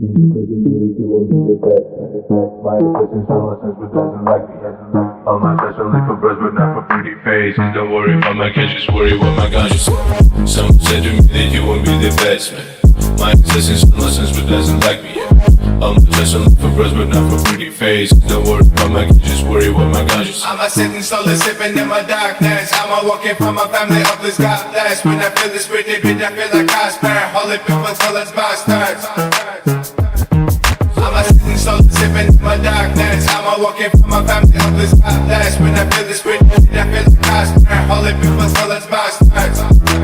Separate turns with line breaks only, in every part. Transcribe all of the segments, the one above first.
You won't be the best. My assistant's on lessons but doesn't like me. All my tests only for bros but not for pretty faces. Don't worry about my cash, just worry what my conscience. Someone said to me that you won't be the best man. My assistant's on lessons but doesn't like me. All my tests only for bros but not for pretty faces. Don't worry about my cash, just worry what my conscience.
I'm a sitting slowly sipping in my darkness. I'm a walking from my family of this God bless. When I feel this pretty bitch, I feel like Casper. Holy people tell us bastards. I'm a sitting slowly sipping in my darkness. I'm a walking from my family of this God bless. When I feel this pretty bitch, I feel like Casper. Holy people tell us bastards.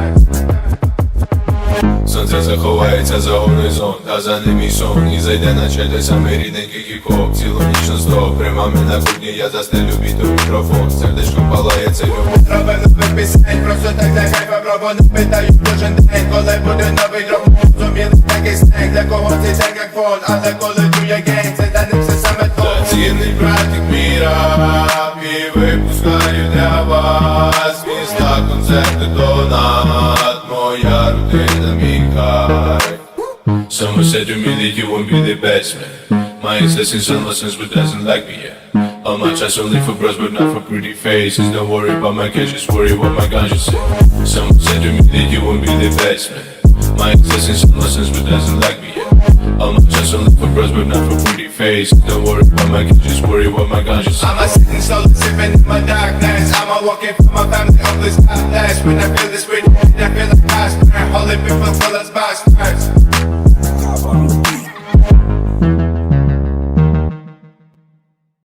Сонце заховається за горизонт, а за ним і сон. І зайде на челюсть самий рідненький кікок. Цілу ніч на стоп, при мамі на кухні я застелю біту мікрофон. Сердечком палає цей любов.
Робив нових пісень, просто так для кайфа, бро, вони питають кожен день. Коли буде новий дроп, зуміли такий стек. Для кого це так як фон, але коли чує гейм, це для них все саме то.
Цінний братик мій рап, і випускаю для вас. Міста, концерти, донат, моя родина, мій кайф. Someone said to me that you won't be the best man. My assistant's on lessons but doesn't like me yet. All my chats only for bros but not for pretty faces. Don't worry about my cash, just worry what my conscience say. Someone said to me that you won't be the best man. My assistant's on lessons but doesn't like me yet. All my chats only for bros but not for pretty faces. Don't worry about my cash, just worry what my conscience say.
I'm a sitting slowly sipping in my darkness. I'm a walking from my family of this God bless. When I feel this pretty bitch, I feel like Casper. Holy people tell us